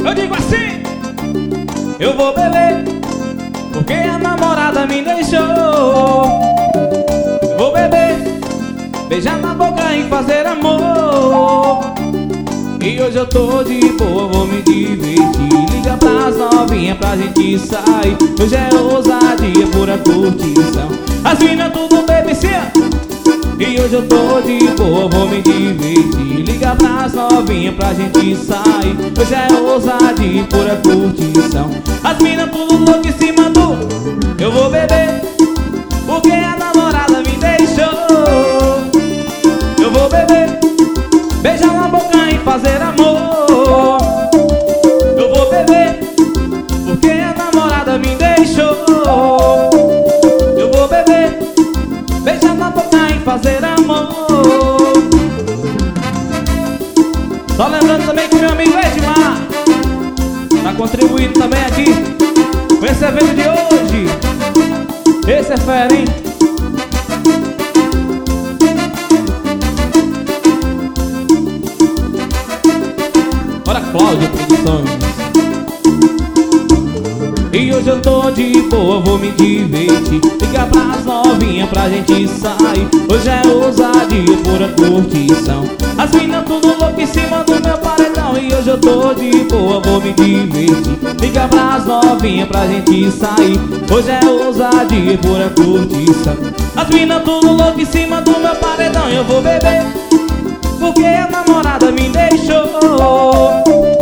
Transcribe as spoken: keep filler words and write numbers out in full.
Eu digo assim: eu vou beber porque a namorada me deixou. Eu vou beber, beijar na boca e fazer amor. E hoje eu tô de boa, vou me divertir. Liga pras novinhas pra gente sair. Hoje é ousadia, pura curtição. As minas tudo bebecia. E hoje eu tô de boa, vou me divertir. Liga pras novinhas pra gente sair. Hoje é ousadia, pura curtição. As minas tudo louco em cima do eu vou beber porque a namorada me deixou. Eu vou beber, beijar na boca e fazer amor. Eu vou beber porque a namorada me deixou. Eu vou beber, beijar na boca e fazer amor. Só lembrando também que meu amigo Edmar tá contribuindo também aqui com esse evento de hoje. Esse é fera, hein? Bora, Cláudia Produções. E hoje eu tô de boa, vou me divertir. Liga pras novinhas pra gente sair. Hoje é ousadia, pura curtição. As minas tudo louco em cima do meu paredão. E hoje eu tô de boa, vou me divertir. Liga pras novinhas pra gente sair. Hoje é ousadia, pura curtição. As minas tudo louco em cima do meu paredão. E eu vou beber porque a namorada me deixou.